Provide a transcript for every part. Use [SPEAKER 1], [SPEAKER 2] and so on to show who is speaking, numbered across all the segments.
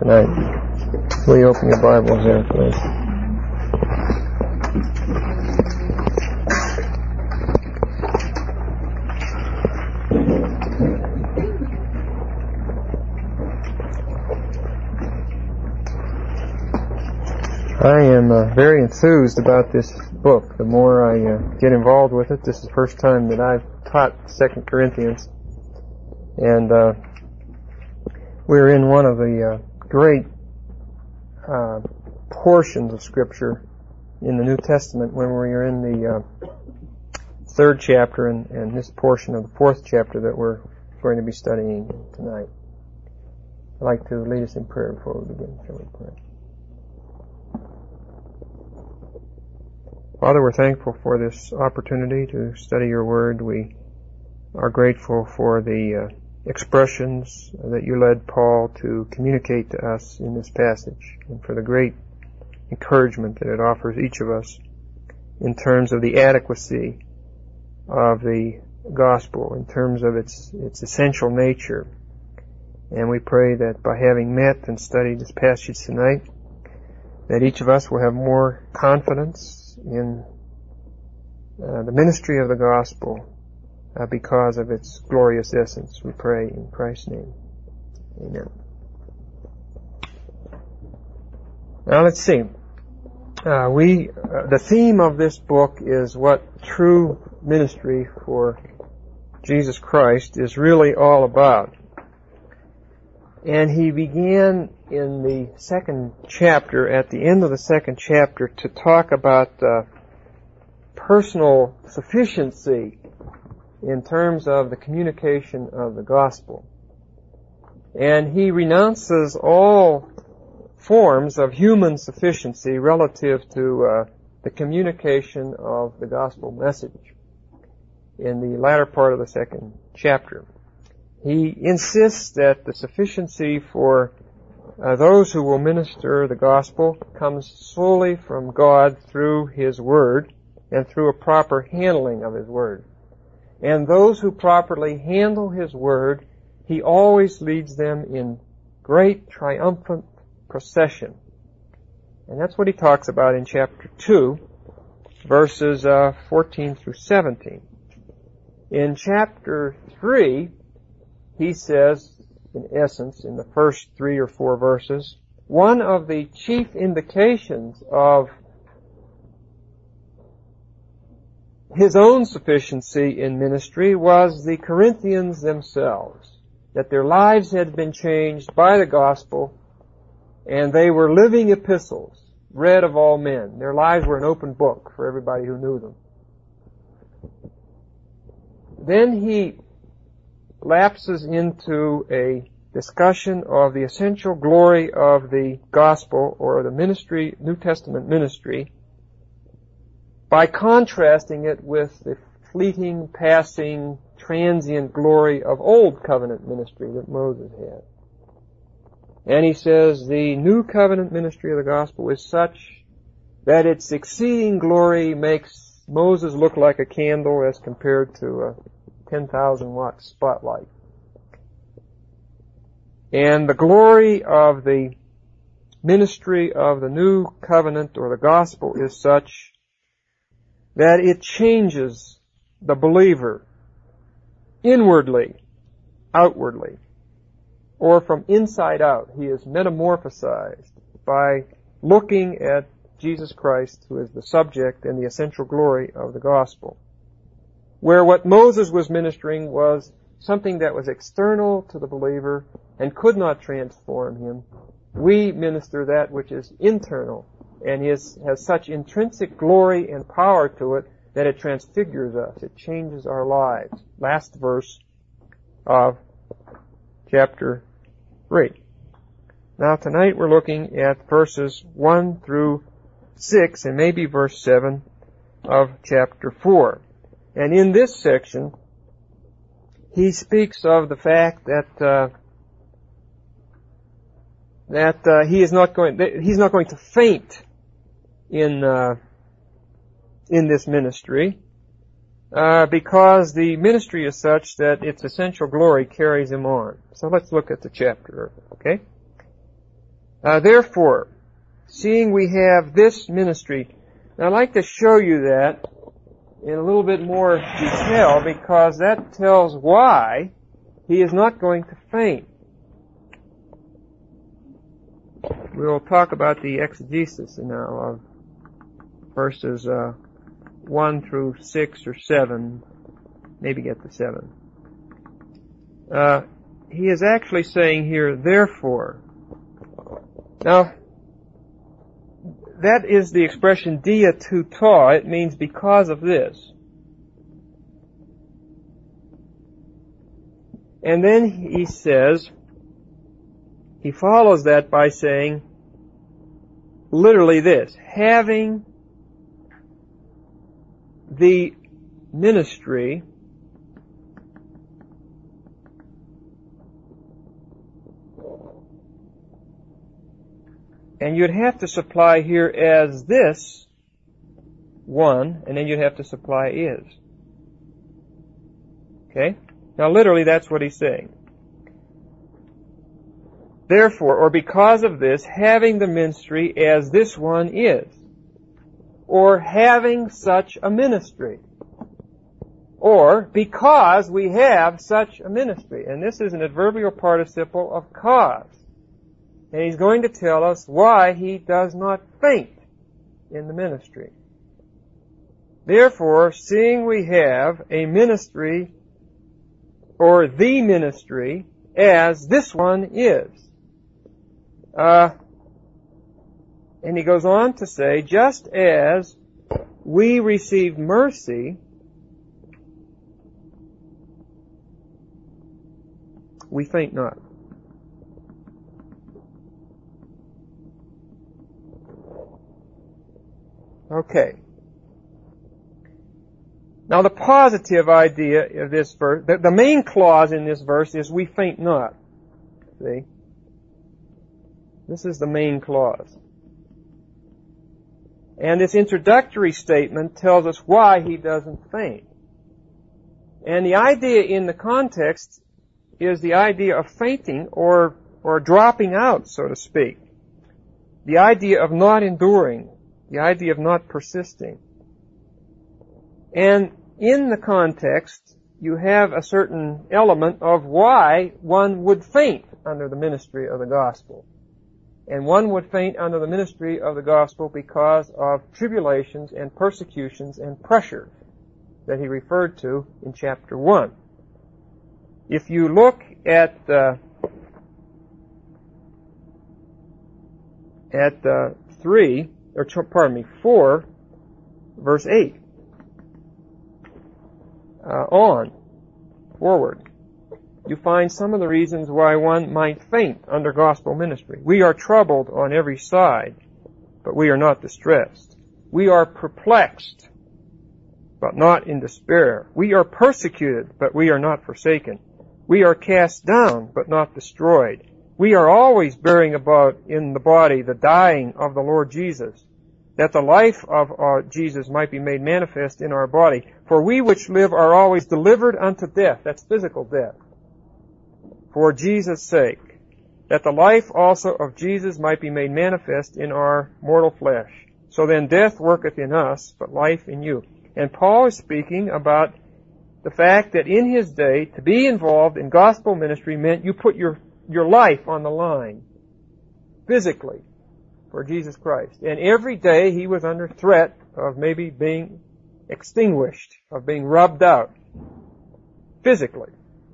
[SPEAKER 1] tonight. Will you open your Bibles there, please? I am very enthused about this book. The more I get involved with it, this is the first time that I've taught 2 Corinthians. And we're in one of the great portions of Scripture in the New Testament when we're in the 3rd chapter and this portion of the 4th chapter that we're going to be studying tonight. I'd like to lead us in prayer before we begin. Shall we pray? Father, we're thankful for this opportunity to study your Word. We are grateful for the expressions that you led Paul to communicate to us in this passage, and for the great encouragement that it offers each of us in terms of the adequacy of the gospel, in terms of its essential nature. And we pray that by having met and studied this passage tonight, that each of us will have more confidence in the ministry of the gospel because of its glorious essence. We pray in Christ's name. Amen. Now let's see. The theme of this book is what true ministry for Jesus Christ is really all about. And he began in the 2nd chapter, at the end of the 2nd chapter, to talk about personal sufficiency in terms of the communication of the gospel. And he renounces all forms of human sufficiency relative to the communication of the gospel message in the latter part of the 2nd chapter. He insists that the sufficiency for those who will minister the gospel comes solely from God through His Word and through a proper handling of His Word. And those who properly handle His Word, He always leads them in great triumphant procession. And that's what he talks about in chapter 2, verses 14 through 17. In chapter 3, he says, in essence, in the first 3 or 4 verses, one of the chief indications of his own sufficiency in ministry was the Corinthians themselves, that their lives had been changed by the gospel, and they were living epistles, read of all men. Their lives were an open book for everybody who knew them. Then he lapses into a discussion of the essential glory of the gospel or the ministry, New Testament ministry, by contrasting it with the fleeting, passing, transient glory of Old Covenant ministry that Moses had. And he says the New Covenant ministry of the gospel is such that its exceeding glory makes Moses look like a candle as compared to a 10,000 watt spotlight. And the glory of the ministry of the New Covenant or the gospel is such that it changes the believer inwardly, outwardly, or from inside out. He is metamorphosized by looking at Jesus Christ, who is the subject and the essential glory of the gospel. Where what Moses was ministering was something that was external to the believer and could not transform him, we minister that which is internal and has such intrinsic glory and power to it that it transfigures us. It changes our lives. Last verse of chapter 3. Now tonight we're looking at verses 1 through 6 and maybe verse 7 of chapter 4. And in this section, he speaks of the fact that he's not going to faint in this ministry because the ministry is such that its essential glory carries him on. So let's look at the chapter, okay? Therefore, seeing we have this ministry, now I'd like to show you that in a little bit more detail, because that tells why he is not going to faint. We'll talk about the exegesis now of verses 1 through 6 or 7, maybe get to 7. He is actually saying here, therefore. Now, that is the expression dia tuta. It means because of this. And then he says, he follows that by saying literally this, having the ministry and you'd have to supply here as this one, and then you'd have to supply is. Okay? Now literally that's what he's saying. Therefore, or because of this, having the ministry as this one is, or having such a ministry, or because we have such a ministry. And this is an adverbial participle of cause. And he's going to tell us why he does not faint in the ministry. Therefore, seeing we have a ministry, or the ministry, as this one is. And he goes on to say, just as we received mercy, we faint not. Okay. Now the positive idea of this verse, the main clause in this verse is we faint not. See? This is the main clause. And this introductory statement tells us why he doesn't faint. And the idea in the context is the idea of fainting or dropping out, so to speak. The idea of not enduring. The idea of not persisting. And in the context, you have a certain element of why one would faint under the ministry of the gospel. And one would faint under the ministry of the gospel because of tribulations and persecutions and pressure that he referred to in chapter 1. If you look at 4, verse 8, forward, you find some of the reasons why one might faint under gospel ministry. We are troubled on every side, but we are not distressed. We are perplexed, but not in despair. We are persecuted, but we are not forsaken. We are cast down, but not destroyed. We are always bearing about in the body the dying of the Lord Jesus, that the life of our Jesus might be made manifest in our body. For we which live are always delivered unto death. That's physical death. For Jesus' sake, that the life also of Jesus might be made manifest in our mortal flesh. So then death worketh in us, but life in you. And Paul is speaking about the fact that in his day, to be involved in gospel ministry meant you put your life on the line, physically, for Jesus Christ. And every day he was under threat of maybe being extinguished, of being rubbed out, physically.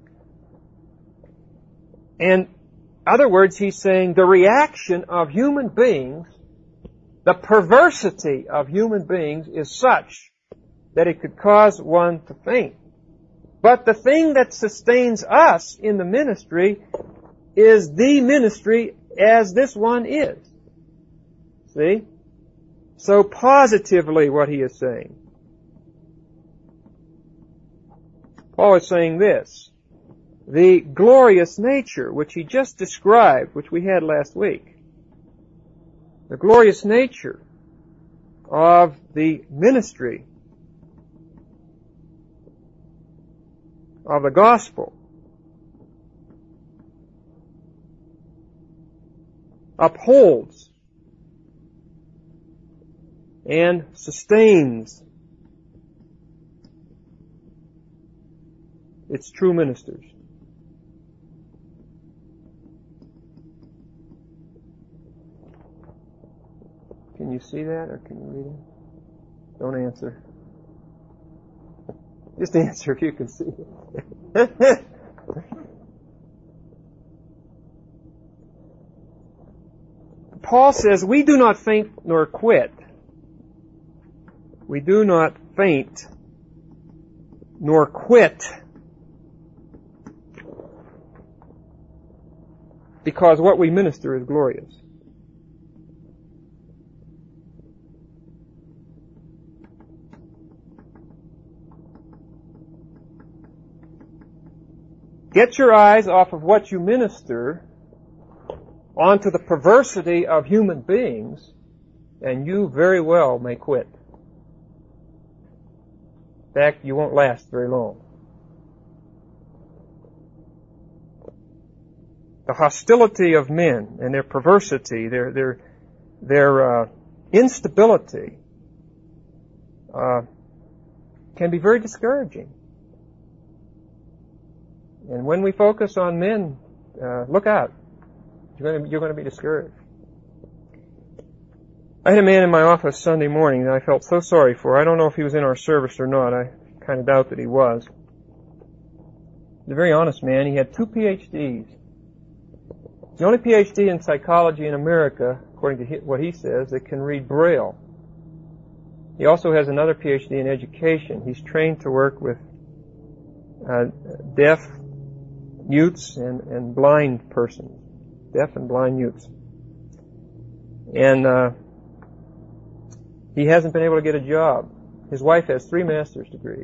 [SPEAKER 1] In other words, he's saying the reaction of human beings, the perversity of human beings is such that it could cause one to faint. But the thing that sustains us in the ministry is the ministry as this one is. See? So positively what he is saying. Paul is saying this. The glorious nature which he just described, which we had last week, the glorious nature of the ministry of the gospel upholds and sustains its true ministers. Can you see that, or can you read it? Don't answer. Just answer if you can see it. Paul says, we do not faint nor quit. We do not faint nor quit, because what we minister is glorious. Get your eyes off of what you minister onto the perversity of human beings, and you very well may quit. In fact, you won't last very long. The hostility of men and their perversity, their instability, can be very discouraging. And when we focus on men, look out. You're going to be discouraged. I had a man in my office Sunday morning that I felt so sorry for. I don't know if he was in our service or not. I kind of doubt that he was. He's a very honest man. He had 2 PhDs. He's the only PhD in psychology in America, according to what he says, that can read Braille. He also has another PhD in education. He's trained to work with deaf, mutes, and blind persons. Deaf and blind mutes. And he hasn't been able to get a job. His wife has 3 master's degrees.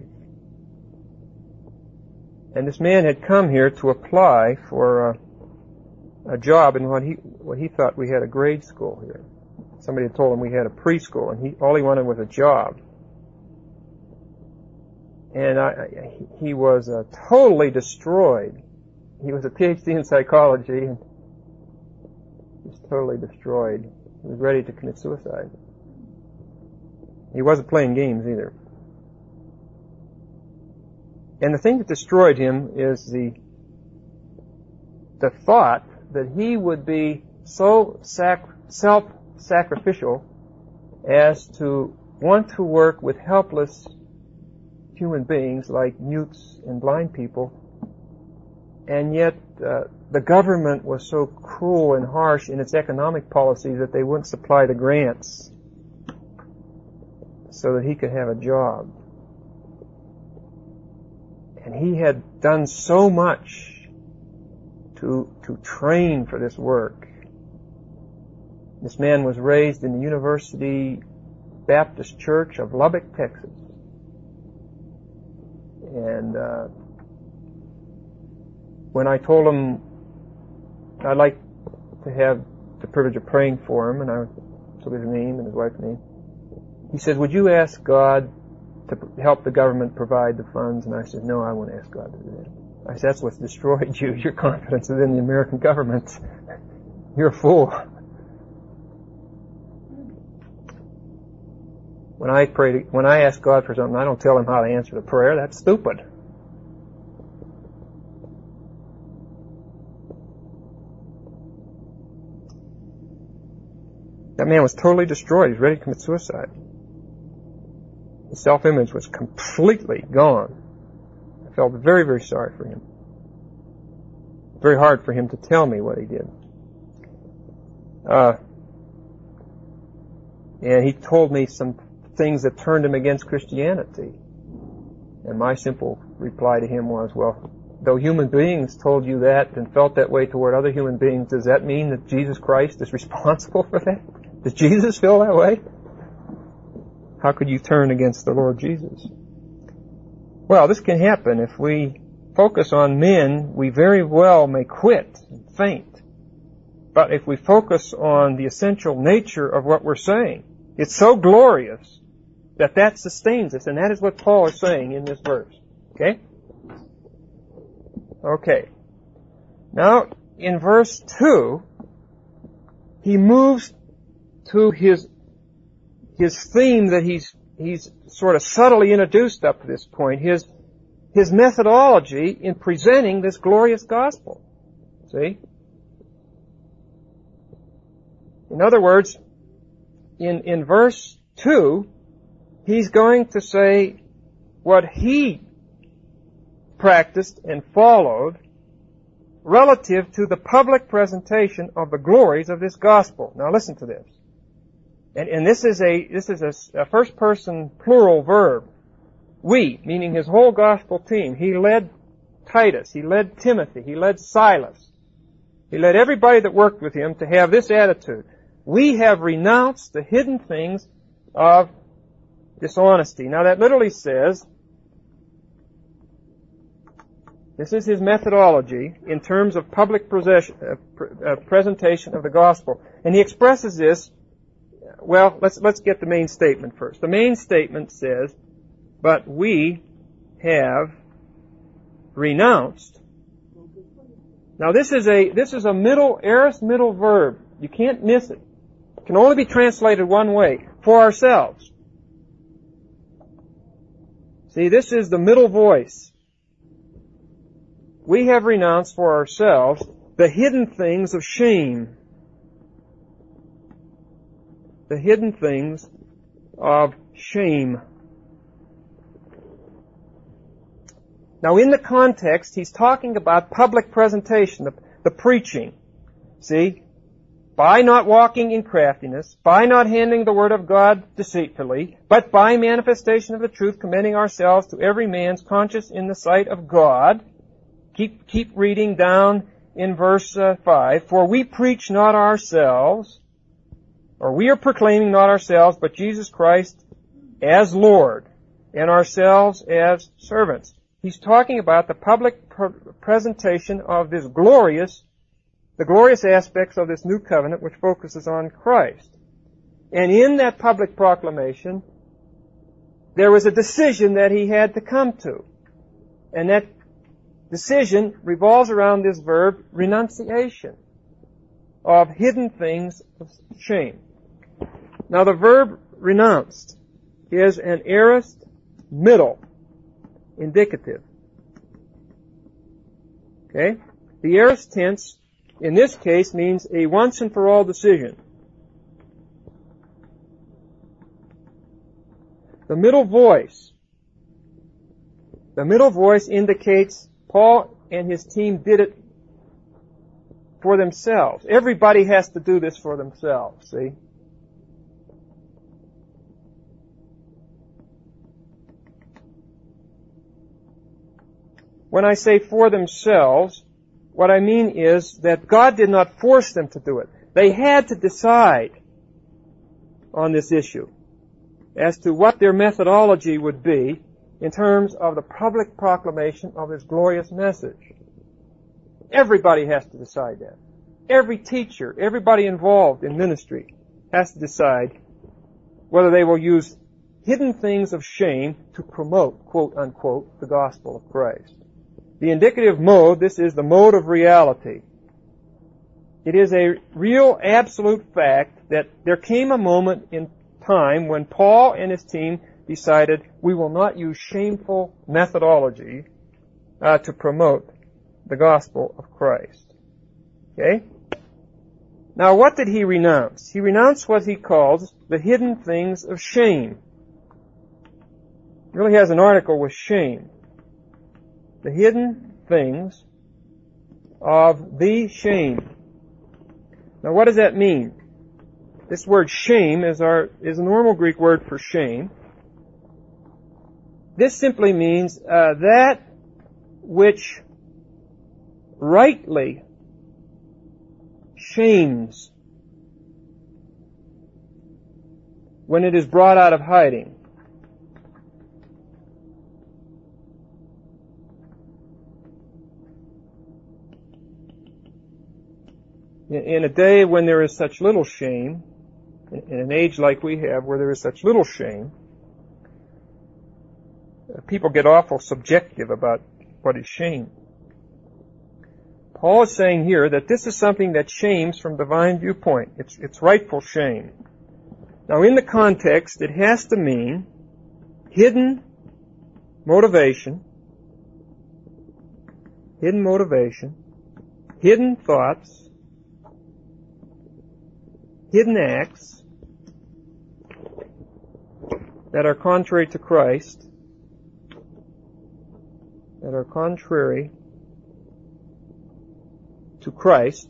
[SPEAKER 1] And this man had come here to apply for a job in what he thought we had a grade school here. Somebody had told him we had a preschool, and all he wanted was a job. And he was totally destroyed. He was a PhD in psychology, and he was totally destroyed. He was ready to commit suicide. He wasn't playing games either. And the thing that destroyed him is the thought that he would be so self-sacrificial as to want to work with helpless human beings like mutes and blind people, and yet the government was so cruel and harsh in its economic policy that they wouldn't supply the grants so that he could have a job. And he had done so much to train for this work. This man was raised in the University Baptist Church of Lubbock, Texas. And when I told him I'd like to have the privilege of praying for him, and I took his name and his wife's name, he said, would you ask God to help the government provide the funds? And I said, no, I won't ask God to do that. I said, that's what's destroyed you, your confidence within the American government. You're a fool. When I ask God for something, I don't tell him how to answer the prayer. That's stupid. That man was totally destroyed. He was ready to commit suicide. His self-image was completely gone. I felt very, very sorry for him. Very hard for him to tell me what he did. And he told me some things that turned him against Christianity. And my simple reply to him was, well, though human beings told you that and felt that way toward other human beings, does that mean that Jesus Christ is responsible for that? Does Jesus feel that way? How could you turn against the Lord Jesus? Well, this can happen. If we focus on men, we very well may quit and faint. But if we focus on the essential nature of what we're saying, it's so glorious that sustains us. And that is what Paul is saying in this verse. Okay? Okay. Now, in verse 2, he moves to his theme that he's sort of subtly introduced up to this point, his methodology in presenting this glorious gospel. See? In other words, in verse 2, he's going to say what he practiced and followed relative to the public presentation of the glories of this gospel. Now listen to this. And this is a first person plural verb. We, meaning his whole gospel team. He led Titus, he led Timothy, he led Silas. He led everybody that worked with him to have this attitude. We have renounced the hidden things of dishonesty. Now that literally says, this is his methodology in terms of public presentation of the gospel. And he expresses this, well, let's get the main statement first. The main statement says, but we have renounced. Now this is a aorist middle verb. You can't miss it. It can only be translated one way, for ourselves. See, this is the middle voice. We have renounced for ourselves the hidden things of shame. The hidden things of shame. Now in the context, he's talking about public presentation, the preaching. See? By not walking in craftiness, by not handling the word of God deceitfully, but by manifestation of the truth, commending ourselves to every man's conscience in the sight of God. Keep reading down in verse 5. For we preach not ourselves, or we are proclaiming not ourselves, but Jesus Christ as Lord, and ourselves as servants. He's talking about the public presentation of the glorious aspects of this new covenant which focuses on Christ. And in that public proclamation, there was a decision that he had to come to. And that decision revolves around this verb, renunciation of hidden things of shame. Now the verb renounced is an aorist middle indicative. Okay? The aorist tense in this case means a once and for all decision. The middle voice indicates Paul and his team did it for themselves. Everybody has to do this for themselves, see? When I say for themselves, what I mean is that God did not force them to do it. They had to decide on this issue as to what their methodology would be in terms of the public proclamation of His glorious message. Everybody has to decide that. Every teacher, everybody involved in ministry has to decide whether they will use hidden things of shame to promote, quote unquote, the gospel of Christ. The indicative mode, this is the mode of reality. It is a real absolute fact that there came a moment in time when Paul and his team decided we will not use shameful methodology to promote the gospel of Christ. Okay? Now what did he renounce? He renounced what he calls the hidden things of shame. He really has an article with shame. The hidden things of the shame. Now what does that mean? This word shame is a normal Greek word for shame. This simply means that which rightly shames when it is brought out of hiding. In a day when there is such little shame, in an age like we have where there is such little shame, people get awful subjective about what is shame. Paul is saying here that this is something that shames from divine viewpoint. It's rightful shame. Now, in the context, it has to mean hidden motivation, hidden thoughts, hidden acts that are contrary to Christ, that are contrary to Christ,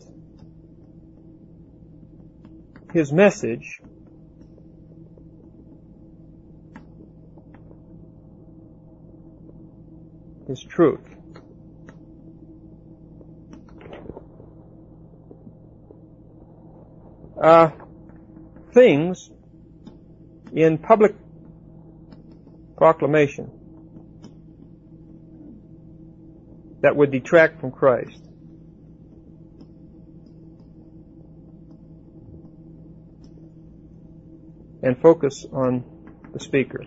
[SPEAKER 1] His message, His truth. Things in public proclamation that would detract from Christ. And focus on the speaker.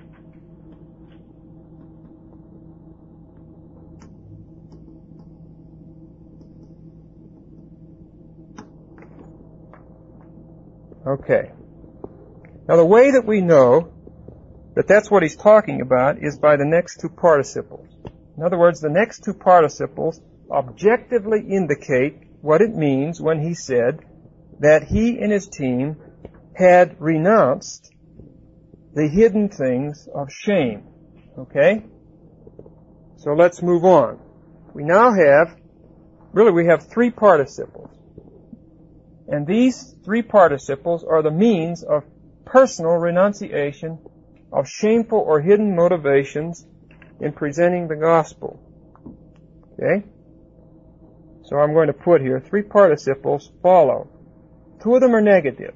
[SPEAKER 1] Okay. Now the way that we know that that's what he's talking about is by the next two participles. In other words, the next two participles objectively indicate what it means when he said that he and his team had renounced the hidden things of shame. Okay? So let's move on. We now have three participles. And these three participles are the means of personal renunciation of shameful or hidden motivations in presenting the gospel. Okay? So I'm going to put here three participles follow. Two of them are negative.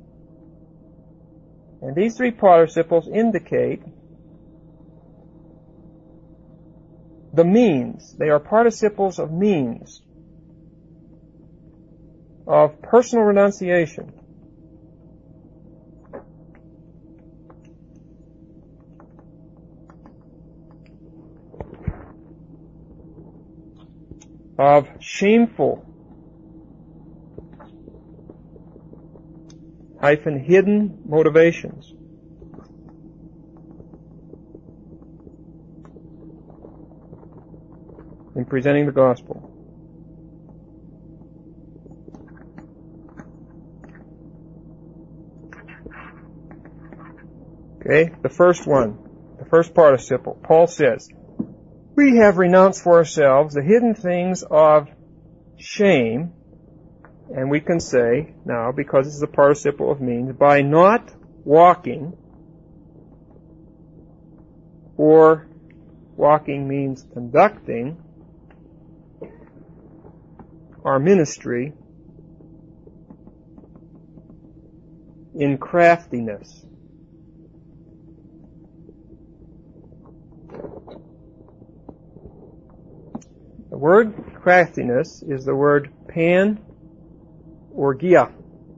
[SPEAKER 1] And these three participles indicate the means. They are participles of means of personal renunciation. Of shameful hidden motivations. In presenting the gospel. Okay, the first participle. Paul says, we have renounced for ourselves the hidden things of shame, and we can say now, because this is a participle of means, by not walking, or walking means conducting, our ministry in craftiness. The word craftiness is the word panorgia.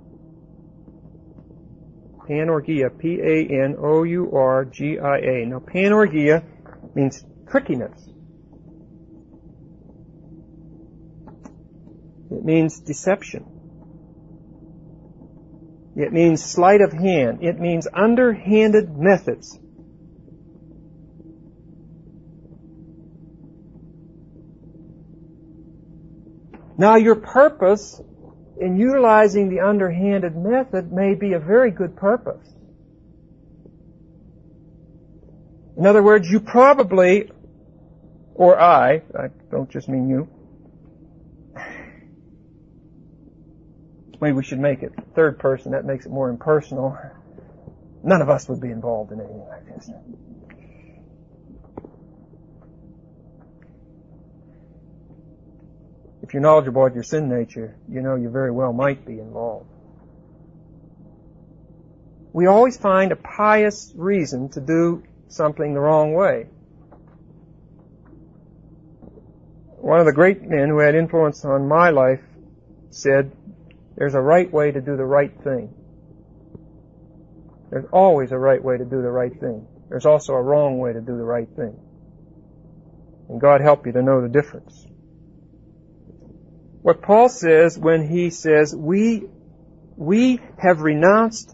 [SPEAKER 1] Panorgia, P-A-N-O-U-R-G-I-A. Now, panorgia means trickiness. It means deception. It means sleight of hand. It means underhanded methods. Now, your purpose in utilizing the underhanded method may be a very good purpose. In other words, you probably, or I don't just mean you, maybe we should make it third person, that makes it more impersonal. None of us would be involved in anything like this. If you're knowledgeable about your sin nature, you know you very well might be involved. We always find a pious reason to do something the wrong way. One of the great men who had influence on my life said, there's a right way to do the right thing. There's always a right way to do the right thing. There's also a wrong way to do the right thing. And God help you to know the difference. what Paul says when he says, we have renounced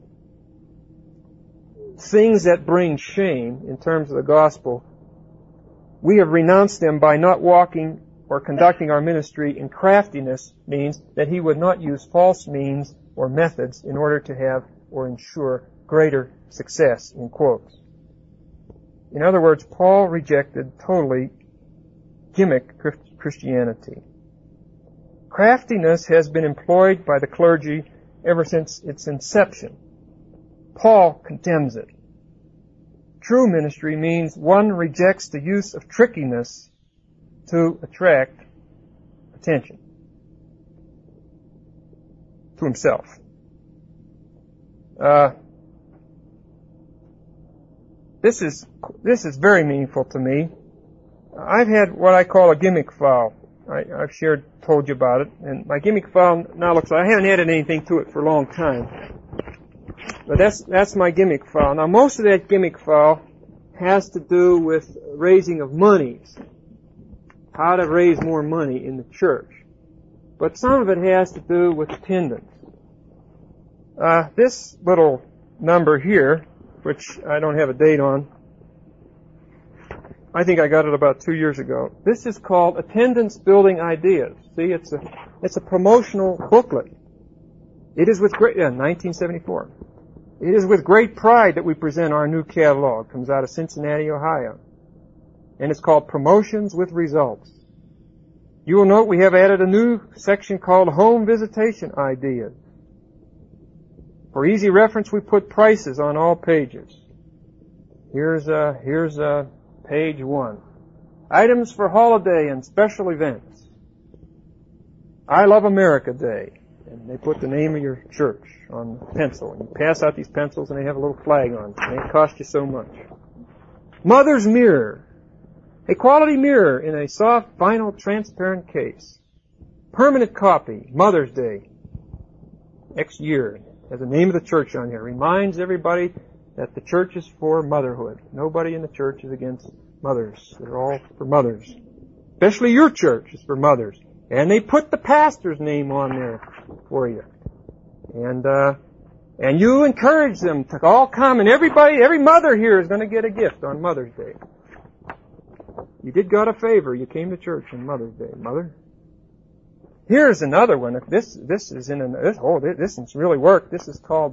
[SPEAKER 1] things that bring shame in terms of the gospel. We have renounced them by not walking or conducting our ministry in craftiness, means that he would not use false means or methods in order to have or ensure greater success, in quotes. In other words, Paul rejected totally gimmick Christianity. Craftiness has been employed by the clergy ever since its inception. Paul condemns it. True ministry means one rejects the use of trickiness to attract attention to himself. This is very meaningful to me. I've had what I call a gimmick file. I've told you about it, and my gimmick file now looks like I haven't added anything to it for a long time. But that's my gimmick file. Now most of that gimmick file has to do with raising of monies. How to raise more money in the church. But some of it has to do with attendance. This little number here, which I don't have a date on, I think I got it about 2 years ago. This is called Attendance Building Ideas. See, it's a promotional booklet. It is with 1974. It is with great pride that we present our new catalog. It comes out of Cincinnati, Ohio. And it's called Promotions with Results. You will note we have added a new section called Home Visitation Ideas. For easy reference, we put prices on all pages. Here's page 1. Items for holiday and special events. I Love America Day. And they put the name of your church on the pencil. And you pass out these pencils and they have a little flag on it. And they cost you so much. Mother's Mirror. A quality mirror in a soft, vinyl, transparent case. Permanent copy. Mother's Day. Next year. Has the name of the church on here. Reminds everybody that the church is for motherhood. Nobody in the church is against mothers. They're all for mothers. Especially your church is for mothers. And they put the pastor's name on there for you. And you encourage them to all come, and every mother here is going to get a gift on Mother's Day. You did God a favor. You came to church on Mother's Day, mother. Here's another one. This one's really worked. This is called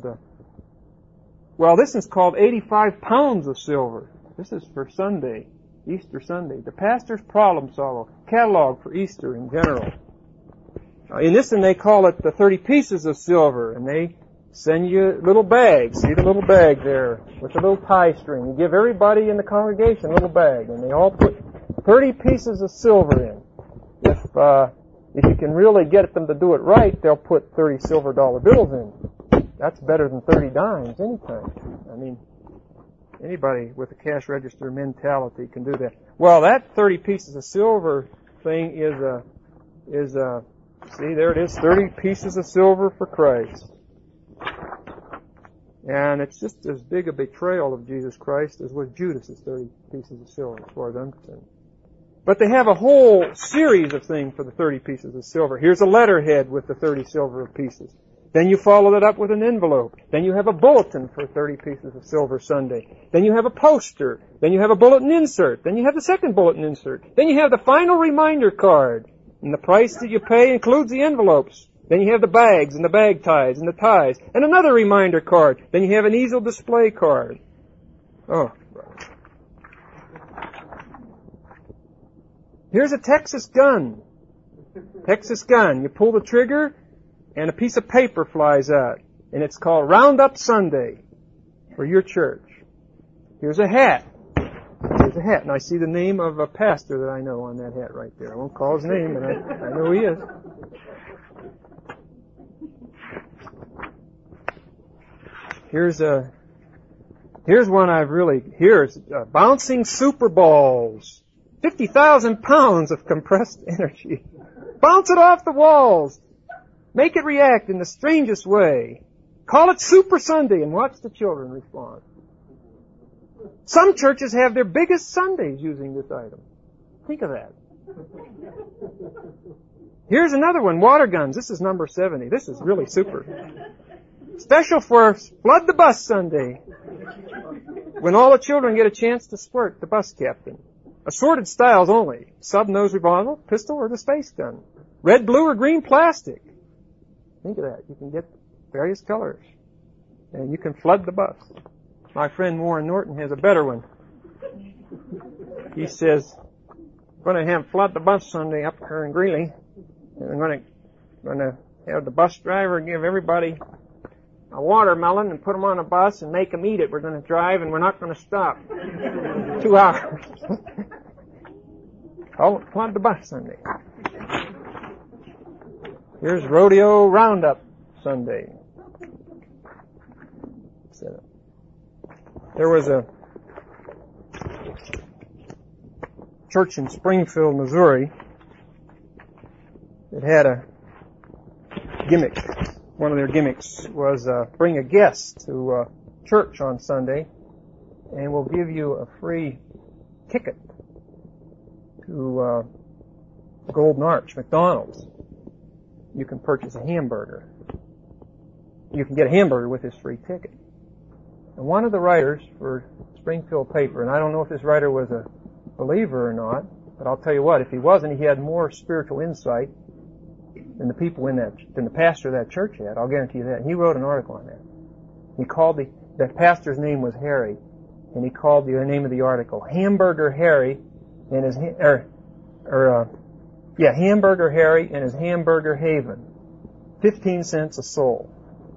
[SPEAKER 1] 85 pounds of silver. This is for Sunday, Easter Sunday. The pastor's problem solver catalog for Easter in general. In this one, they call it the 30 pieces of silver, and they send you little bags. See the little bag there with the little tie string. You give everybody in the congregation a little bag, and they all put 30 pieces of silver in. If you can really get them to do it right, they'll put 30 silver dollar bills in. That's better than 30 dimes anytime. I mean, anybody with a cash register mentality can do that. Well, that 30 pieces of silver thing is see, there it is, 30 pieces of silver for Christ. And it's just as big a betrayal of Jesus Christ as was Judas's 30 pieces of silver as far as I'm concerned. But they have a whole series of things for the 30 pieces of silver. Here's a letterhead with the 30 silver pieces. Then you follow it up with an envelope. Then you have a bulletin for 30 pieces of silver Sunday. Then you have a poster. Then you have a bulletin insert. Then you have the second bulletin insert. Then you have the final reminder card. And the price that you pay includes the envelopes. Then you have the bags and the bag ties and the ties. And another reminder card. Then you have an easel display card. Oh. Here's a Texas gun. Texas gun. You pull the trigger and a piece of paper flies out. And it's called Roundup Sunday for your church. Here's a hat. Here's a hat. And I see the name of a pastor that I know on that hat right there. I won't call his name, but I know who he is. Here's one here's bouncing super balls. 50,000 pounds of compressed energy. Bounce it off the walls. Make it react in the strangest way. Call it Super Sunday and watch the children respond. Some churches have their biggest Sundays using this item. Think of that. Here's another one, water guns. This is number 70. This is really super. Special for Flood the Bus Sunday, when all the children get a chance to squirt the bus captain. Assorted styles only. Sub-nose revolver, pistol, or the space gun. Red, blue, or green plastic. Think of that. You can get various colors. And you can flood the bus. My friend Warren Norton has a better one. He says, I'm going to have Flood the Bus Sunday up here in Greeley. And I'm going to have the bus driver give everybody a watermelon and put them on a bus and make them eat it. We're going to drive and we're not going to stop. 2 hours. Oh, Flood the Bus Sunday. Here's Rodeo Roundup Sunday. There was a church in Springfield, Missouri that had a gimmick. One of their gimmicks was bring a guest to church on Sunday and we'll give you a free ticket to Golden Arch, McDonald's. You can purchase a hamburger. You can get a hamburger with this free ticket. And one of the writers for Springfield paper, and I don't know if this writer was a believer or not, but I'll tell you what, if he wasn't, he had more spiritual insight than the people than the pastor of that church had. I'll guarantee you that. He wrote an article on that. He called the pastor's name was Harry, and he called the name of the article Hamburger Harry and his Hamburger Harry and his Hamburger Haven, 15 cents a soul.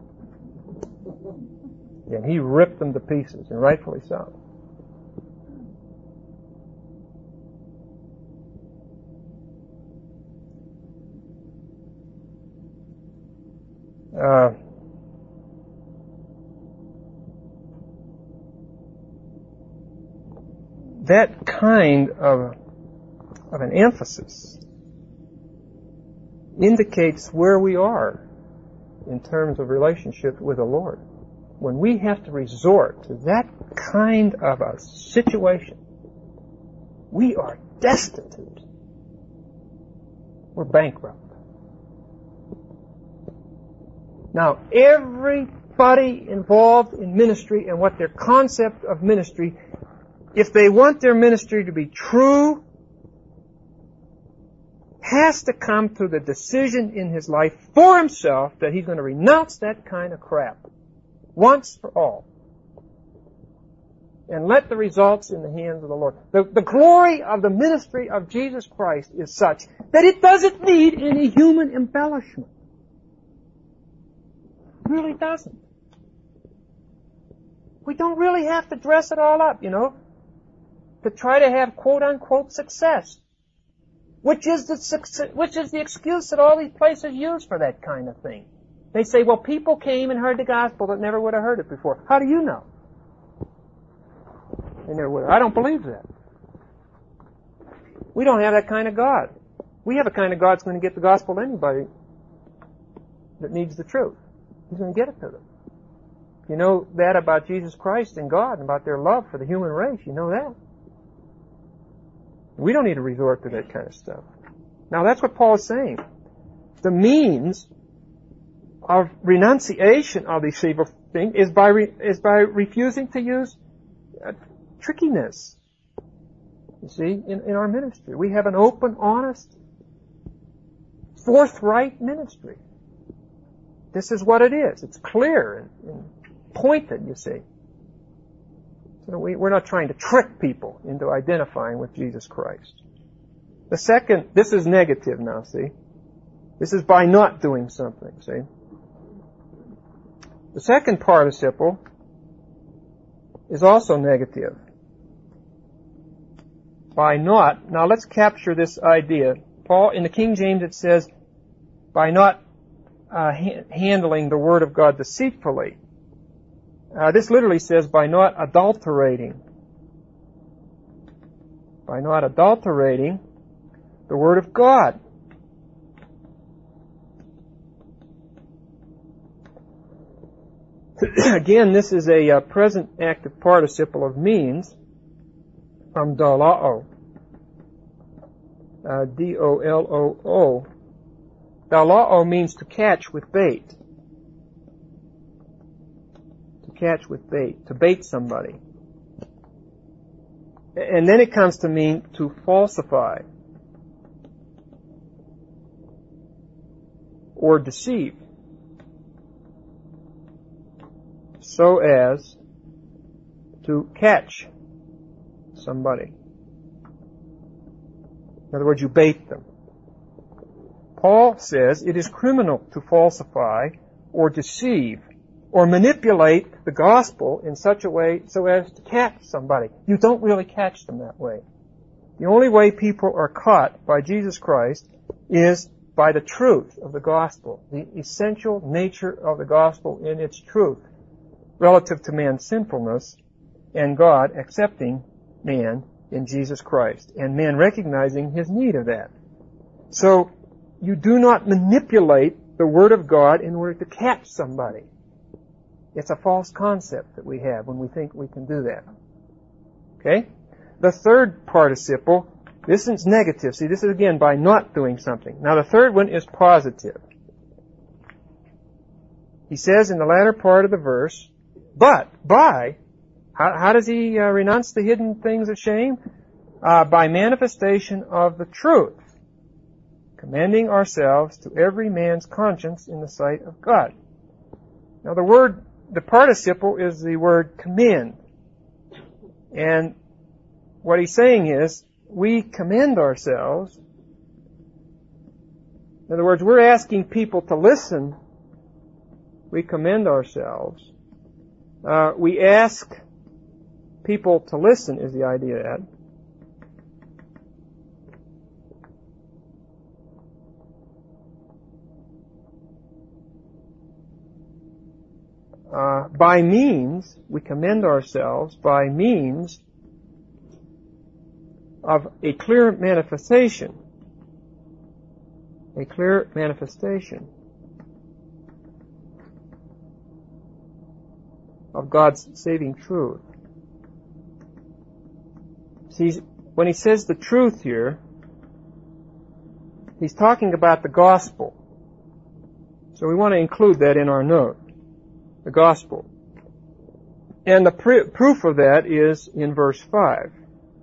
[SPEAKER 1] And he ripped them to pieces, and rightfully so. That kind of an emphasis indicates where we are in terms of relationship with the Lord. When we have to resort to that kind of a situation, we are destitute. We're bankrupt. Now, everybody involved in ministry and what their concept of ministry, if they want their ministry to be true, has to come to the decision in his life for himself that he's going to renounce that kind of crap once for all and let the results in the hands of the Lord. The glory of the ministry of Jesus Christ is such that it doesn't need any human embellishment. It really doesn't. We don't really have to dress it all up, to try to have quote-unquote success. Which is the excuse that all these places use for that kind of thing. They say, well, people came and heard the gospel that never would have heard it before. How do you know? They never would have. I don't believe that. We don't have that kind of God. We have a kind of God that's going to get the gospel to anybody that needs the truth. He's going to get it to them. You know that about Jesus Christ and God and about their love for the human race. You know that. We don't need to resort to that kind of stuff. Now, that's what Paul is saying. The means of renunciation of these evil things is by refusing to use trickiness. You see, in our ministry, we have an open, honest, forthright ministry. This is what it is. It's clear and pointed, you see. So we're not trying to trick people into identifying with Jesus Christ. The second, this is negative now, see? This is by not doing something, see? The second participle is also negative. By not, now let's capture this idea. Paul, in the King James it says, by not handling the Word of God deceitfully. This literally says, by not adulterating. By not adulterating the Word of God. Again, this is a present active participle of means from dolao. D-O-L-O-O. Dalao means to catch with bait. To catch with bait. To bait somebody. And then it comes to mean to falsify or deceive so as to catch somebody. In other words, you bait them. Paul says it is criminal to falsify or deceive or manipulate the gospel in such a way so as to catch somebody. You don't really catch them that way. The only way people are caught by Jesus Christ is by the truth of the gospel, the essential nature of the gospel in its truth relative to man's sinfulness and God accepting man in Jesus Christ and man recognizing his need of that. So you do not manipulate the Word of God in order to catch somebody. It's a false concept that we have when we think we can do that. Okay? The third participle, this is negative. See, this is again by not doing something. Now the third one is positive. He says in the latter part of the verse, but by, how does he renounce the hidden things of shame? By manifestation of the truth, commending ourselves to every man's conscience in the sight of God. Now the participle is the word commend. And what he's saying is, we commend ourselves. In other words, we're asking people to listen. We commend ourselves. We ask people to listen is the idea of that. By means, we commend ourselves by means of a clear manifestation of God's saving truth. See, when he says the truth here, he's talking about the gospel. So we want to include that in our note. The gospel. And the proof of that is in verse 5.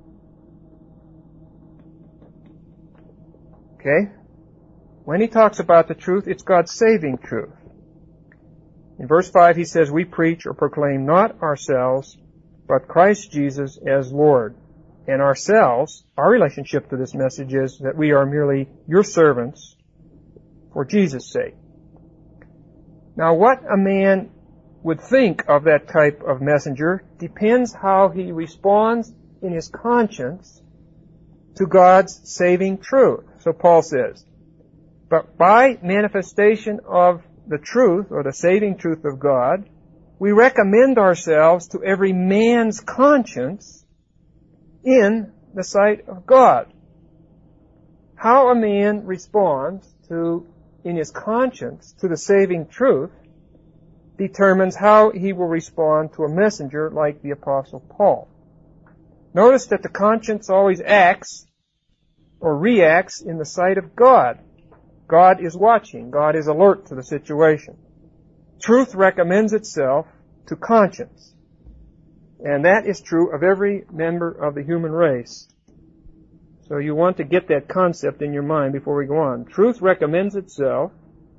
[SPEAKER 1] Okay? When he talks about the truth, it's God's saving truth. In verse 5 he says, we preach or proclaim not ourselves, but Christ Jesus as Lord. And ourselves, our relationship to this message is that we are merely your servants for Jesus' sake. Now what a man would think of that type of messenger depends how he responds in his conscience to God's saving truth. So Paul says, but by manifestation of the truth or the saving truth of God, we recommend ourselves to every man's conscience in the sight of God. How a man responds in his conscience to the saving truth determines how he will respond to a messenger like the Apostle Paul. Notice that the conscience always acts or reacts in the sight of God. God is watching. God is alert to the situation. Truth recommends itself to conscience. And that is true of every member of the human race. So you want to get that concept in your mind before we go on. Truth recommends itself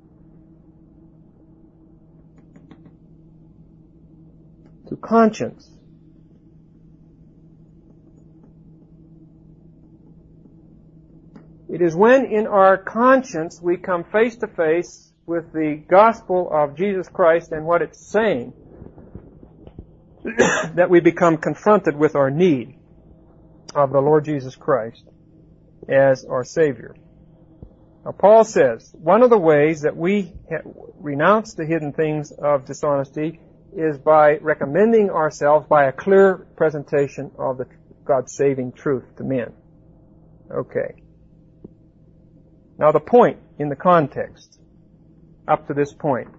[SPEAKER 1] to conscience. It is when in our conscience we come face to face with the gospel of Jesus Christ and what it's saying that we become confronted with our need of the Lord Jesus Christ as our Savior. Now Paul says, one of the ways that we renounce the hidden things of dishonesty is by recommending ourselves by a clear presentation of God's saving truth to men. Okay. Now the point in the context, up to this point.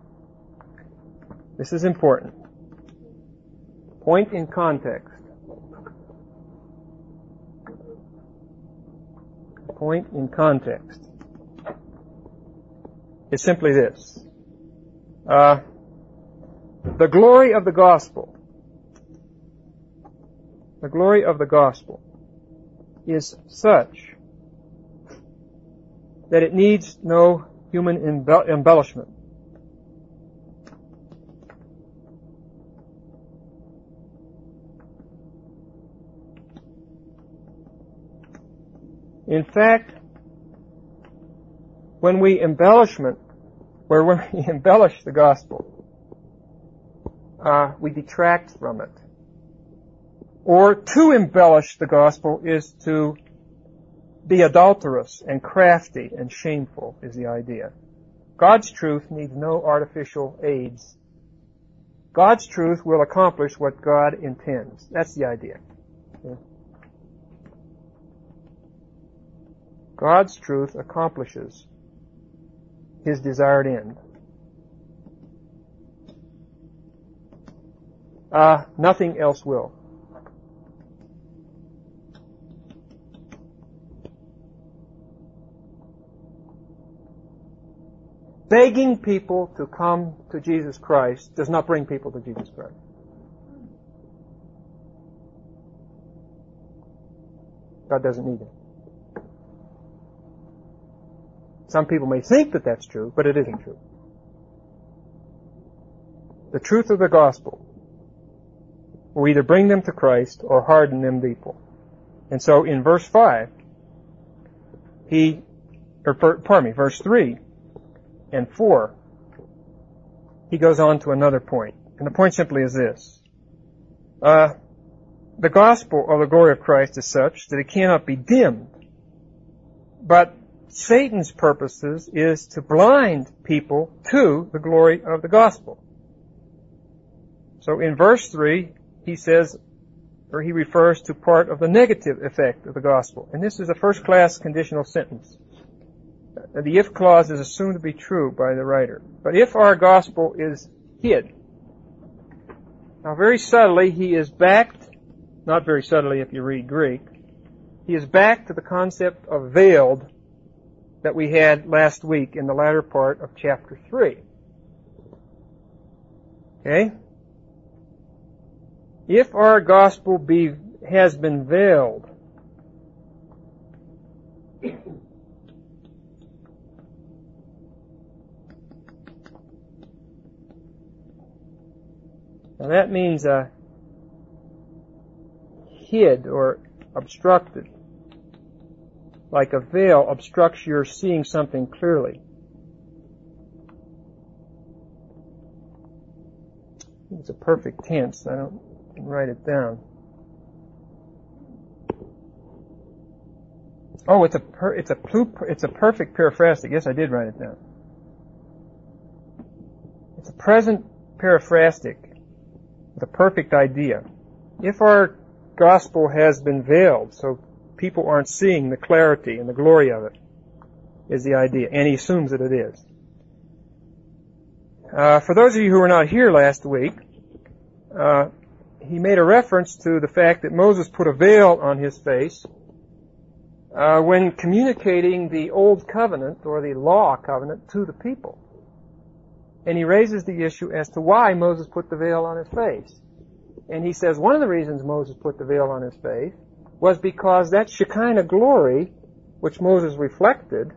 [SPEAKER 1] This is important. Point in context. Point in context. is simply this. The glory of the gospel is such that it needs no human embellishment. In fact, when we embellish the gospel, we detract from it. Or to embellish the gospel is to be adulterous and crafty and shameful, is the idea. God's truth needs no artificial aids. God's truth will accomplish what God intends. That's the idea. Yeah. God's truth accomplishes His desired end. Nothing else will. Begging people to come to Jesus Christ does not bring people to Jesus Christ. God doesn't need it. Some people may think that that's true, but it isn't true. The truth of the gospel will either bring them to Christ or harden them people. And so in verse 5, verse 3 and 4, he goes on to another point. And the point simply is this. The gospel of the glory of Christ is such that it cannot be dimmed. But Satan's purposes is to blind people to the glory of the gospel. So in verse 3, he says, or he refers to part of the negative effect of the gospel. And this is a first-class conditional sentence. The if clause is assumed to be true by the writer. But if our gospel is hid, now very subtly he is backed, not very subtly if you read Greek, he is back to the concept of veiled that we had last week in the latter part of chapter 3. Okay? If our gospel has been veiled, now that means hid or obstructed. Like a veil obstructs your seeing something clearly. It's a perfect tense. I don't write it down. Oh, it's a perfect periphrastic. Yes, I did write it down. It's a present periphrastic with a perfect idea. If our gospel has been veiled, so people aren't seeing the clarity and the glory of it, is the idea. And he assumes that it is. For those of you who were not here last week, he made a reference to the fact that Moses put a veil on his face when communicating the Old Covenant or the Law Covenant to the people. And he raises the issue as to why Moses put the veil on his face. And he says one of the reasons Moses put the veil on his face was because that Shekinah glory, which Moses reflected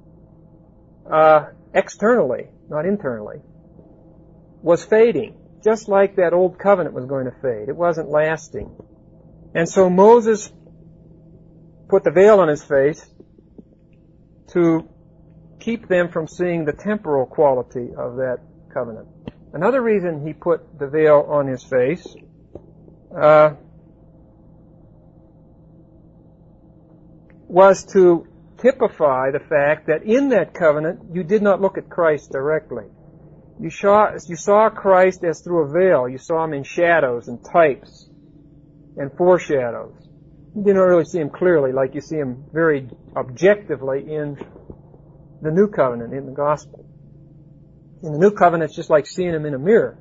[SPEAKER 1] externally, not internally, was fading, just like that Old Covenant was going to fade. It wasn't lasting. And so Moses put the veil on his face to keep them from seeing the temporal quality of that covenant. Another reason he put the veil on his face was to typify the fact that in that covenant you did not look at Christ directly. You saw Christ as through a veil. You saw him in shadows and types and foreshadows. You didn't really see him clearly like you see him very objectively in the New Covenant, in the Gospel. In the New Covenant, it's just like seeing him in a mirror.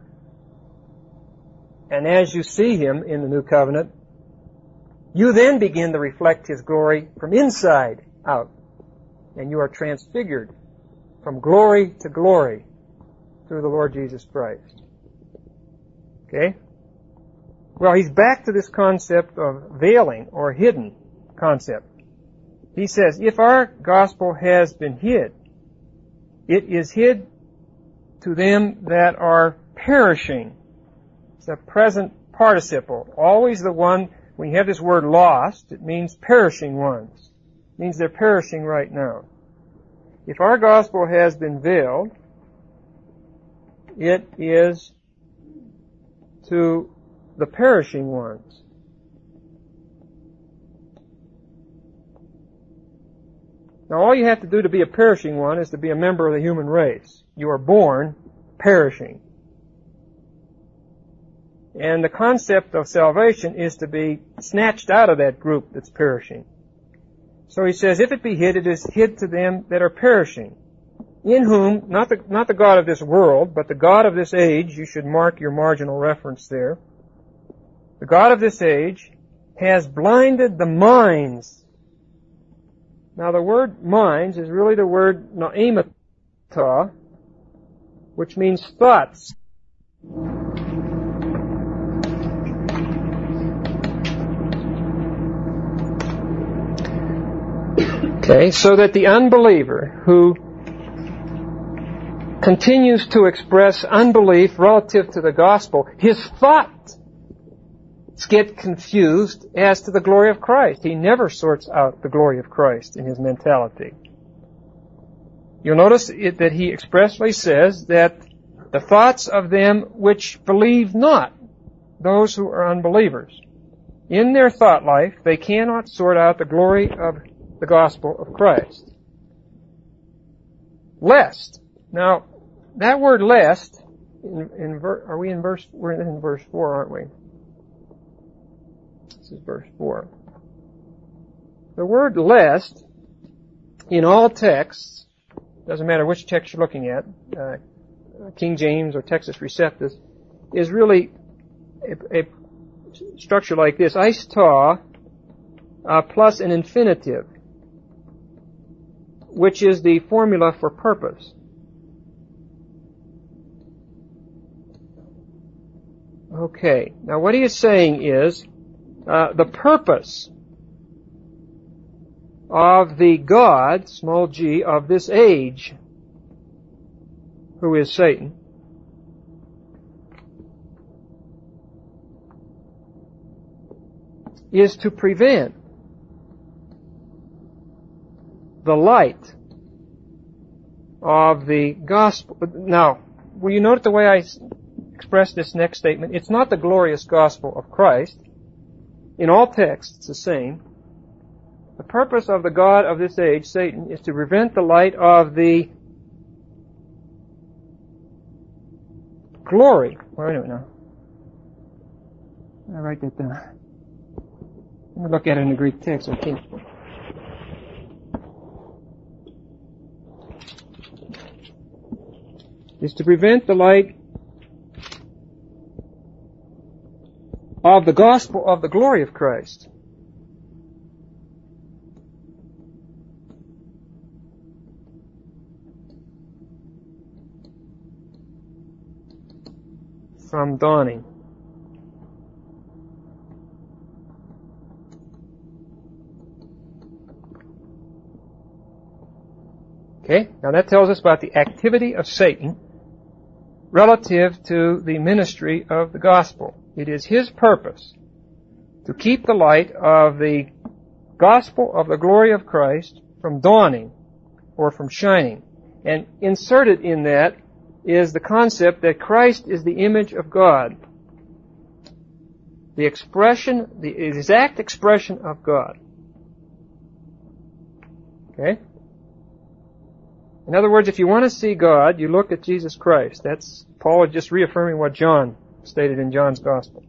[SPEAKER 1] And as you see him in the New Covenant, you then begin to reflect his glory from inside out. And you are transfigured from glory to glory through the Lord Jesus Christ. Okay? Well, he's back to this concept of veiling or hidden concept. He says, if our gospel has been hid, it is hid to them that are perishing. It's a present participle. Always the one, when you have this word lost, it means perishing ones. It means they're perishing right now. If our gospel has been veiled, it is to the perishing ones. Now all you have to do to be a perishing one is to be a member of the human race. You are born perishing. And the concept of salvation is to be snatched out of that group that's perishing. So he says, if it be hid, it is hid to them that are perishing, in whom, not the God of this world, but the God of this age, you should mark your marginal reference there, the God of this age has blinded the minds. Now the word minds is really the word noemata, which means thoughts. Okay, so that the unbeliever who continues to express unbelief relative to the gospel, his thoughts get confused as to the glory of Christ. He never sorts out the glory of Christ in his mentality. You'll notice that he expressly says that the thoughts of them which believe not, those who are unbelievers, in their thought life, they cannot sort out the glory of the gospel of Christ. Lest. Now, that word lest, we're in verse 4, aren't we? This is verse 4. The word lest, in all texts, doesn't matter which text you're looking at, King James or Textus Receptus, is really a structure like this. Eis ta plus an infinitive, which is the formula for purpose. Okay, now what he is saying is the purpose of the God, small g, of this age, who is Satan, is to prevent the light of the gospel. Now, will you note the way I express this next statement? It's not the glorious gospel of Christ. In all texts, it's the same. The purpose of the God of this age, Satan, is to prevent the light of the glory. Wait a minute now. I'll write that down. Let me look at it in the Greek text. I can't. Is to prevent the light of the gospel of the glory of Christ. From dawning. Okay, now that tells us about the activity of Satan relative to the ministry of the gospel. It is his purpose to keep the light of the gospel of the glory of Christ from dawning or from shining. And inserted in that is the concept that Christ is the image of God. The expression, the exact expression of God. Okay? In other words, if you want to see God, you look at Jesus Christ. That's Paul is just reaffirming what John stated in John's Gospel.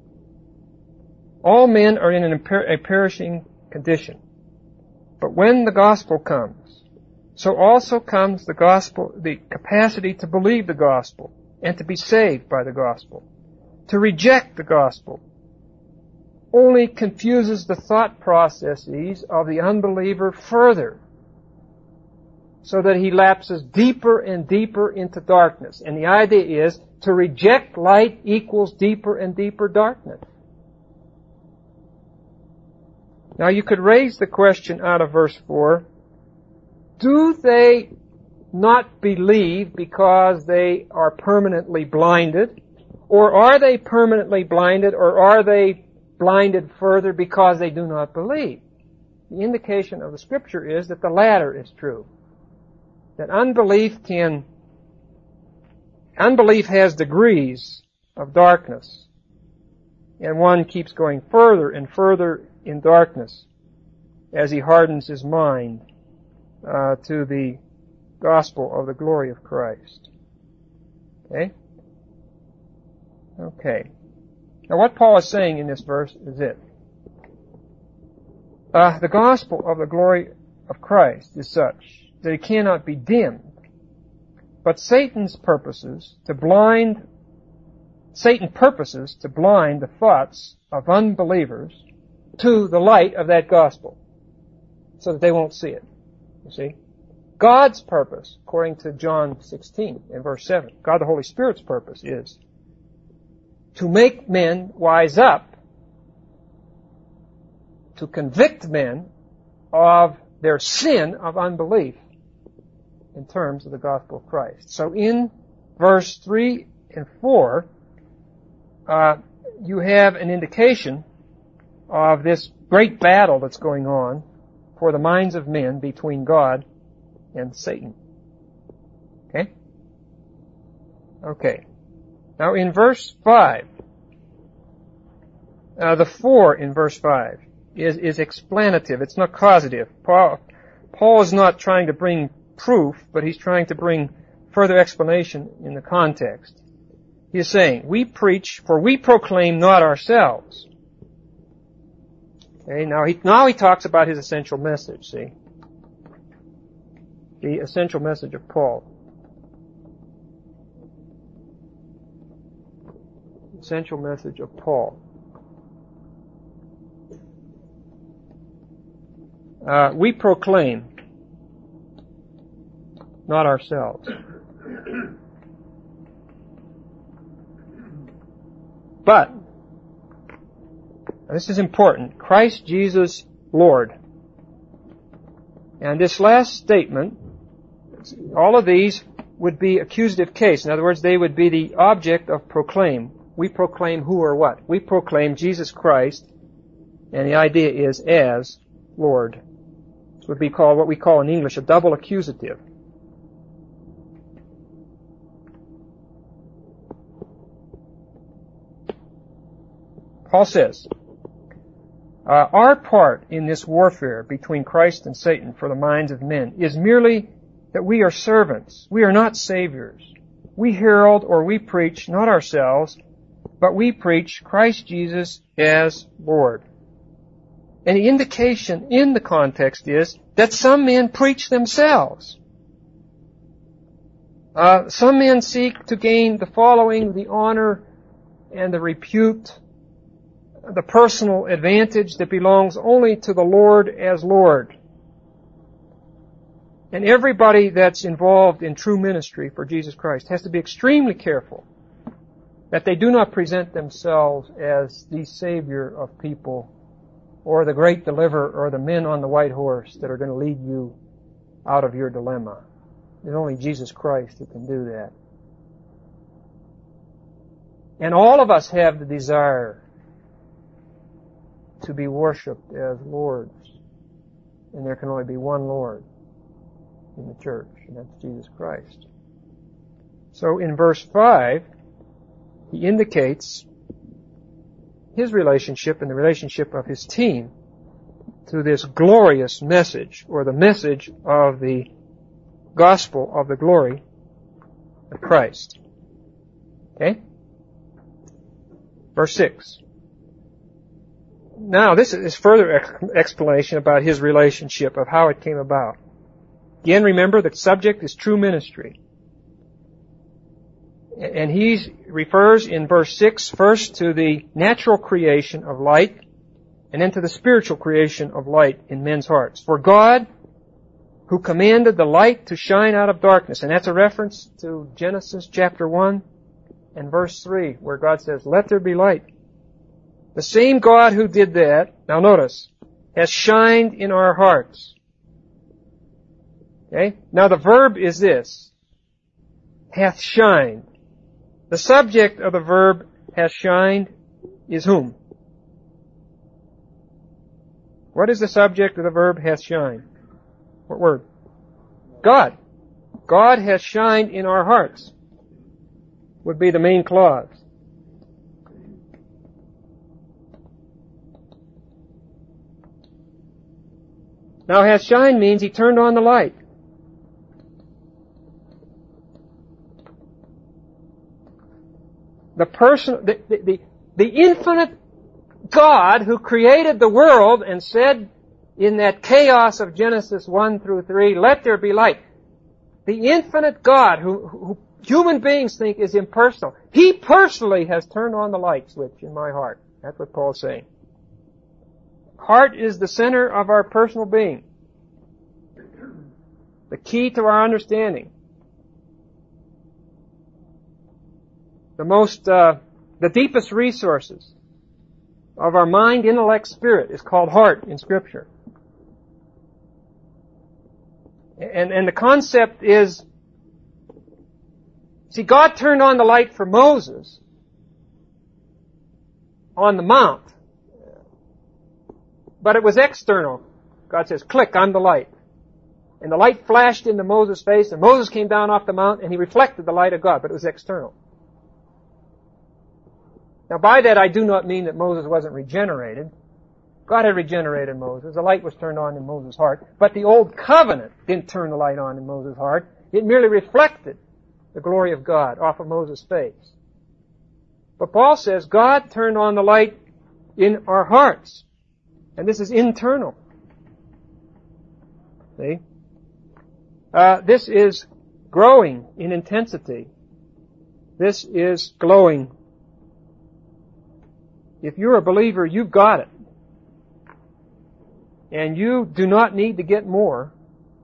[SPEAKER 1] All men are in a perishing condition. But when the gospel comes, so also comes the gospel, the capacity to believe the gospel and to be saved by the gospel. To reject the gospel only confuses the thought processes of the unbeliever further. so that he lapses deeper and deeper into darkness. And the idea is to reject light equals deeper and deeper darkness. Now you could raise the question out of verse 4, do they not believe because they are permanently blinded? Or are they permanently blinded, or are they blinded further because they do not believe? The indication of the Scripture is that the latter is true. That unbelief has degrees of darkness, and one keeps going further and further in darkness as he hardens his mind to the gospel of the glory of Christ. Okay? Okay. Now what Paul is saying in this verse is it. The gospel of the glory of Christ is such that it cannot be dimmed. But Satan purposes to blind the thoughts of unbelievers to the light of that gospel, so that they won't see it. You see? God's purpose, according to John 16 and verse 7, God the Holy Spirit's purpose is to make men wise up, to convict men of their sin of unbelief in terms of the gospel of Christ. So in verse 3 and 4, you have an indication of this great battle that's going on for the minds of men between God and Satan. Okay? Okay. Now in verse 5, the 4 in verse 5 is explanative. It's not causative. Paul is not trying to bring proof, but he's trying to bring further explanation in the context. He is saying, we preach, for we proclaim not ourselves. Okay, now he talks about his essential message, see? The essential message of Paul. Essential message of Paul. We proclaim, not ourselves. But, this is important, Christ Jesus Lord. And this last statement, all of these would be accusative case. In other words, they would be the object of proclaim. We proclaim who or what? We proclaim Jesus Christ, and the idea is as Lord. This would be called what we call in English a double accusative. Paul says, our part in this warfare between Christ and Satan for the minds of men is merely that we are servants. We are not saviors. We herald or we preach not ourselves, but we preach Christ Jesus as Lord. And the indication in the context is that some men preach themselves. Some men seek to gain the following, the honor and the repute, the personal advantage that belongs only to the Lord as Lord. And everybody that's involved in true ministry for Jesus Christ has to be extremely careful that they do not present themselves as the Savior of people or the great deliverer or the men on the white horse that are going to lead you out of your dilemma. There's only Jesus Christ who can do that. And all of us have the desire to be worshipped as lords. And there can only be one Lord in the church, and that's Jesus Christ. So in verse 5, he indicates his relationship and the relationship of his team to this glorious message, or the message of the gospel of the glory of Christ. Okay? Verse 6. Now, this is further explanation about his relationship, of how it came about. Again, remember, the subject is true ministry. And he refers in verse 6 first to the natural creation of light, and then to the spiritual creation of light in men's hearts. For God who commanded the light to shine out of darkness. And that's a reference to Genesis chapter 1 and verse 3, where God says, let there be light. The same God who did that, now notice, has shined in our hearts. Okay? Now the verb is this, hath shined. The subject of the verb hath shined is whom? What is the subject of the verb hath shined? What word? God. God has shined in our hearts would be the main clause. Now hath shined means he turned on the light. The infinite God who created the world and said in that chaos of Genesis 1 through 3, let there be light. The infinite God who human beings think is impersonal, He personally has turned on the light switch in my heart. That's what Paul's saying. Heart is the center of our personal being. The key to our understanding. The deepest resources of our mind, intellect, spirit is called heart in Scripture. And the concept is, see, God turned on the light for Moses on the mount. But it was external. God says, click, I'm the light. And the light flashed into Moses' face, and Moses came down off the mount, and he reflected the light of God, but it was external. Now by that I do not mean that Moses wasn't regenerated. God had regenerated Moses. The light was turned on in Moses' heart. But the old covenant didn't turn the light on in Moses' heart. It merely reflected the glory of God off of Moses' face. But Paul says God turned on the light in our hearts. And this is internal. See? This is growing in intensity. This is glowing. If you're a believer, you've got it. And you do not need to get more.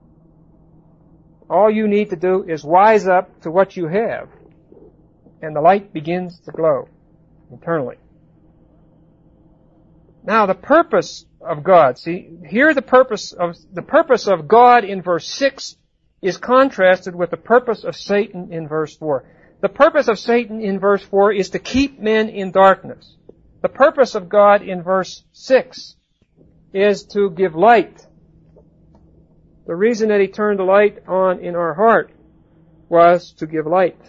[SPEAKER 1] All you need to do is wise up to what you have. And the light begins to glow internally. Now the purpose of God, see, here the purpose of God in verse 6 is contrasted with the purpose of Satan in verse 4. The purpose of Satan in verse 4 is to keep men in darkness. The purpose of God in verse 6 is to give light. The reason that He turned the light on in our heart was to give light.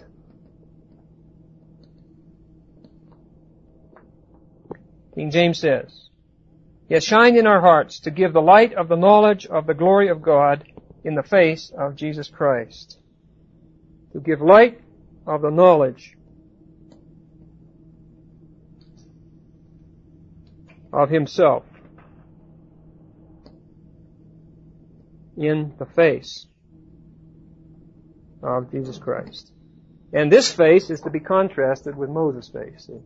[SPEAKER 1] King James says, He has shined in our hearts to give the light of the knowledge of the glory of God in the face of Jesus Christ. To give light of the knowledge of Himself in the face of Jesus Christ. And this face is to be contrasted with Moses' face. See?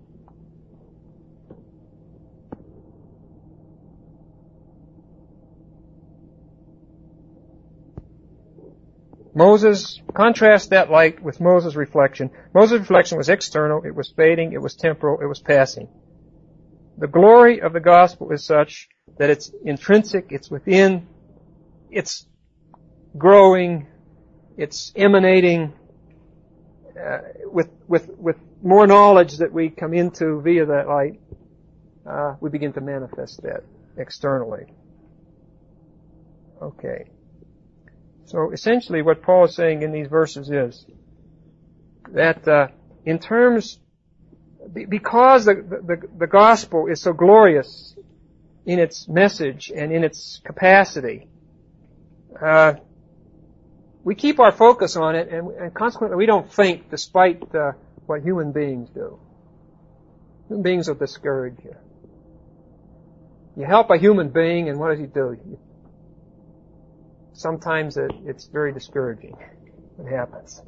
[SPEAKER 1] Moses, contrast that light with Moses' reflection. Moses' reflection was external, it was fading, it was temporal, it was passing. The glory of the gospel is such that it's intrinsic, it's within, it's growing, it's emanating with more knowledge that we come into via that light. We begin to manifest that externally. Okay. So essentially what Paul is saying in these verses is that in terms, because the gospel is so glorious in its message and in its capacity, we keep our focus on it, and consequently we don't think despite what human beings do. Human beings will discourage you. You help a human being, and what does he do? Sometimes it's very discouraging what happens.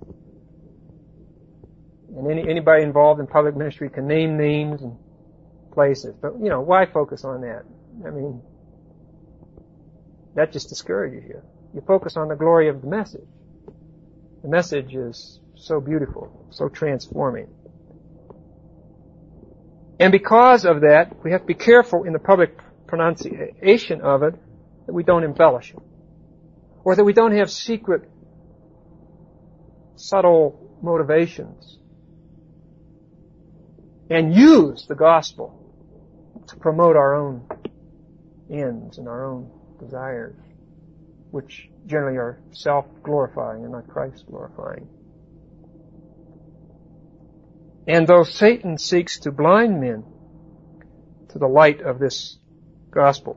[SPEAKER 1] And anybody involved in public ministry can name names and places. But, why focus on that? I mean, that just discourages you. you focus on the glory of the message. The message is so beautiful, so transforming. And because of that, we have to be careful in the public pronunciation of it that we don't embellish it, or that we don't have secret, subtle motivations and use the gospel to promote our own ends and our own desires, which generally are self-glorifying and not Christ-glorifying. And though Satan seeks to blind men to the light of this gospel,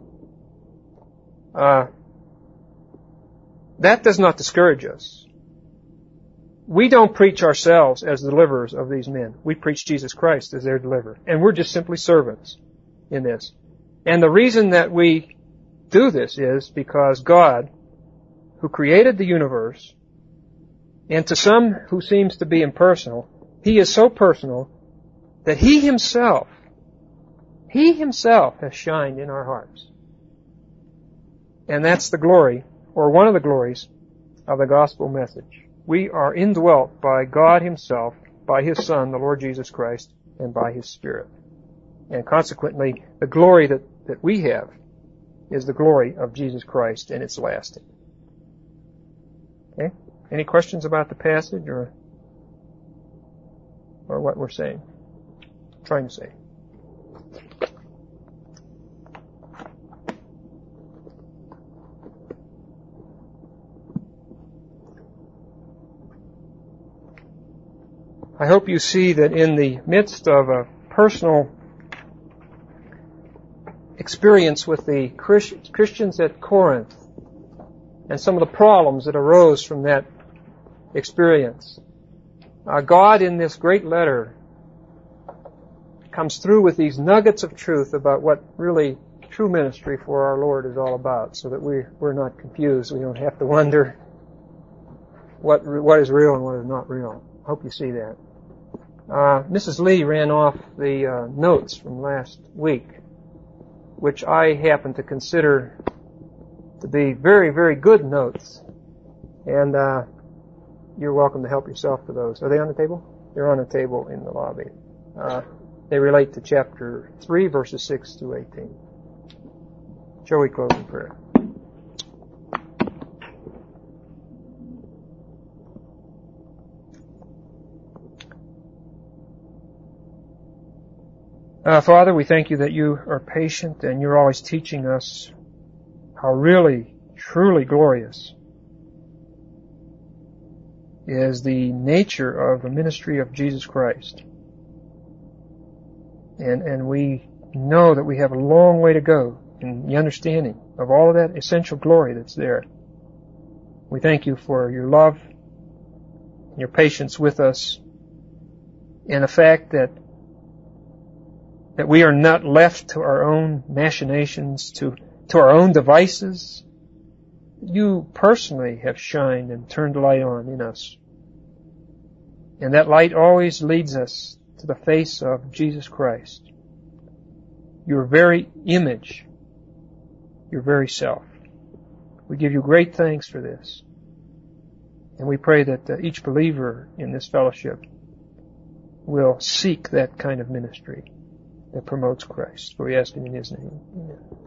[SPEAKER 1] that does not discourage us. We don't preach ourselves as deliverers of these men. We preach Jesus Christ as their deliverer. And we're just simply servants in this. And the reason that we do this is because God, who created the universe, and to some who seems to be impersonal, He is so personal that He Himself has shined in our hearts. And that's the glory, or one of the glories, of the gospel message. We are indwelt by God Himself, by His Son, the Lord Jesus Christ, and by His Spirit. And consequently, the glory that we have is the glory of Jesus Christ, and it's lasting. Okay? Any questions about the passage or what we're saying? Trying to say. I hope you see that in the midst of a personal experience with the Christians at Corinth and some of the problems that arose from that experience, God in this great letter comes through with these nuggets of truth about what really true ministry for our Lord is all about, so that we're not confused. We don't have to wonder what is real and what is not real. I hope you see that. Mrs. Lee ran off the notes from last week, which I happen to consider to be very, very good notes. And you're welcome to help yourself to those. Are they on the table? They're on the table in the lobby. They relate to chapter 3, verses 6 to 18. Shall we close in prayer? Father, we thank you that you are patient and you're always teaching us how really, truly glorious is the nature of the ministry of Jesus Christ. And we know that we have a long way to go in the understanding of all of that essential glory that's there. We thank you for your love, your patience with us, and the fact that we are not left to our own machinations, to our own devices. You personally have shined and turned the light on in us. And that light always leads us to the face of Jesus Christ, your very image, your very self. We give you great thanks for this. And we pray that each believer in this fellowship will seek that kind of ministry that promotes Christ. For we ask it in His name. Amen.